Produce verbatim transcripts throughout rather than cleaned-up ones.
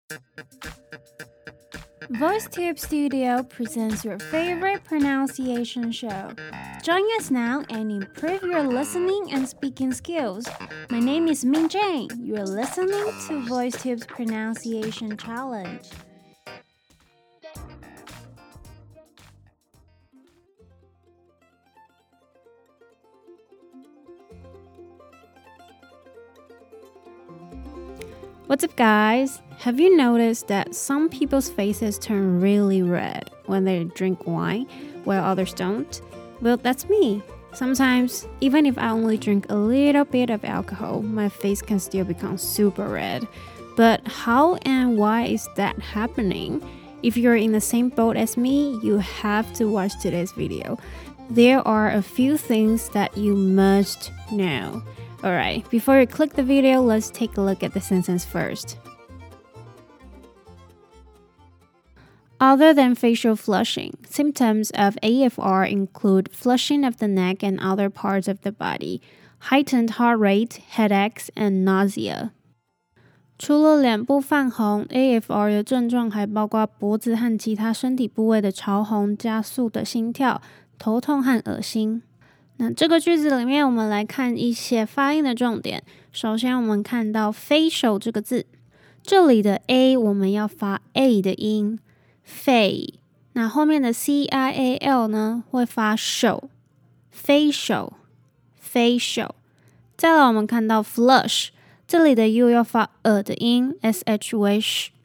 VoiceTube Studio presents your favorite pronunciation show. Join us now and improve your listening and speaking skills. My name is Min Jane. You're listening to VoiceTube's Pronunciation Challenge. What's up, guys? Have you noticed that some people's faces turn really red when they drink wine, while others don't? Well, that's me. Sometimes, even if I only drink a little bit of alcohol, my face can still become super red. But how and why is that happening? If you're in the same boat as me, you have to watch today's video. There are a few things that you must know. Alright, before you click the video, let's take a look at the sentence first. Other than facial flushing, symptoms of A F R include flushing of the neck and other parts of the body, heightened heart rate, headaches, and nausea. 除了脸部泛红 ，A F R 的症状还包括脖子和其他身体部位的潮红、加速的心跳、头痛和恶心。那这个句子里面，我们来看一些发音的重点。首先，我们看到 facial 这个字，这里的 a 我们要发 a 的音 ，fa。那后面的 c i a l 呢，会发手 ，facial，facial。再来，我们看到 flush， 这里的 u 要发 a 的音 ，s h 为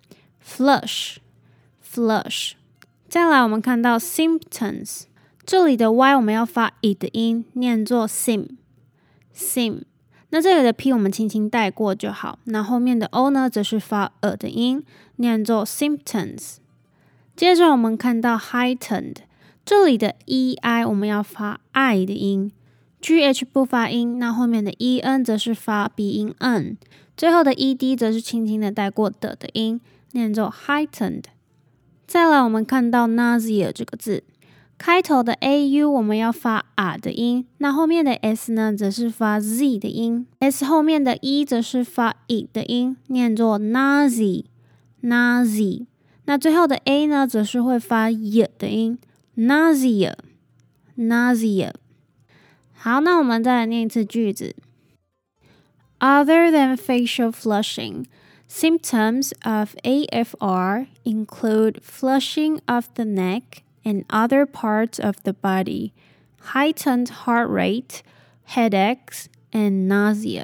sh，flush，flush。再来，我们看到 symptoms。这里的 y 我们要发 i 的音，念作 sim sim。那这里的 p 我们轻轻带过就好。那后面的 o 呢，则是发 a 的音，念作 symptoms。接着我们看到 heightened， 这里的 e i 我们要发 i 的音 ，g h 不发音，那后面的 e n 则是发鼻音 n， 最后的 e d 则是轻轻的带过的的音，念作 heightened。再来我们看到 nausea 这个字。开头的 a u 我们要发 a 的音，那后面的 s 呢，则是发 z 的音 ，s 后面的 e 则是发 i 的音，念作 nausea nausea。那最后的 a 呢，则是会发 y 的音 nausea nausea。好，那我们再来念一次句子。Other than facial flushing, symptoms of A F R include flushing of the neck,and other parts of the body, heightened heart rate, headaches, and nausea.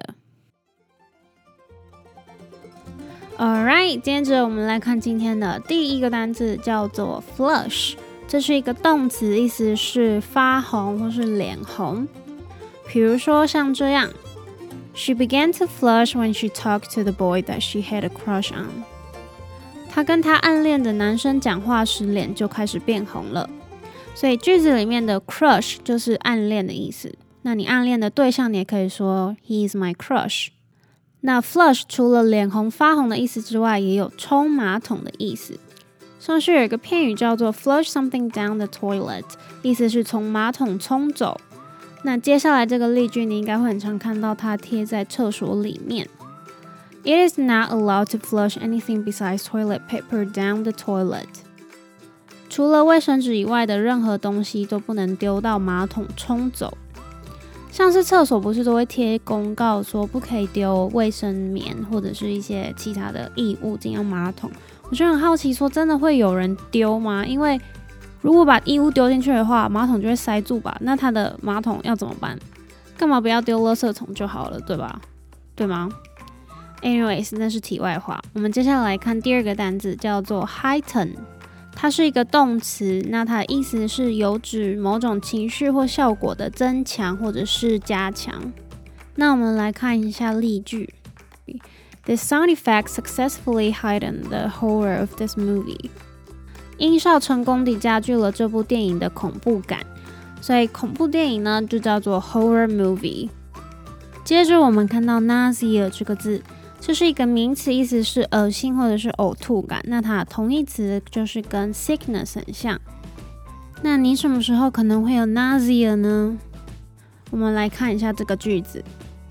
Alright, 接着我们来看今天的第一个单字，叫做 flush。这是一个动词，意思是发红或是脸红。比如说像这样 ，She began to flush when she talked to the boy that she had a crush on.她跟她暗恋的男生讲话时，脸就开始变红了。所以句子里面的 crush 就是暗恋的意思。那你暗恋的对象，你也可以说 He is my crush。那 flush 除了脸红发红的意思之外，也有冲马桶的意思。上述有一个片语叫做 flush something down the toilet， 意思是从马桶冲走。那接下来这个例句，你应该会很常看到它贴在厕所里面。It is not allowed to flush anything besides toilet paper down the toilet. 除了卫生纸以外的任何东西都不能丢到马桶冲走。像是厕所不是都会贴公告说不可以丢卫生棉或者是一些其他的异物进到马桶。我就很好奇说真的会有人丢吗？因为如果把异物丢进去的话，马桶就会塞住吧？那它的马桶要怎么办？干嘛不要丢垃圾桶就好了，对吧？对吗？Anyways， 那是题外话。我们接下来看第二个单字，叫做 heighten。它是一个动词，那它的意思是有指某种情绪或效果的增强或者是加强。那我们来看一下例句。The sound effects successfully heightened the horror of this movie. 音效成功地加剧了这部电影的恐怖感。所以恐怖电影呢，就叫做 horror movie。接着我们看到 nausea 这个字。这是一个名词，意思是恶心或者是呕吐感。那它的同义词就是跟 sickness 很像。那你什么时候可能会有 nausea 呢？我们来看一下这个句子。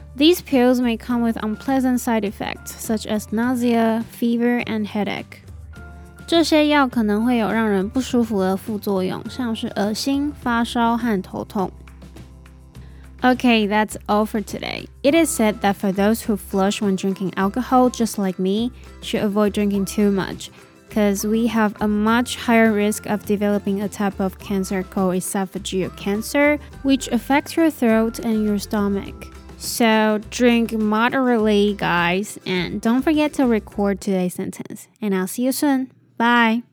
These pills may come with unpleasant side effects, such as nausea, fever, and headache. 这些药可能会有让人不舒服的副作用，像是恶心、发烧和头痛。Okay, that's all for today. It is said that for those who flush when drinking alcohol, just like me, should avoid drinking too much, because we have a much higher risk of developing a type of cancer called esophageal cancer, which affects your throat and your stomach. So drink moderately, guys, and don't forget to record today's sentence. And I'll see you soon. Bye!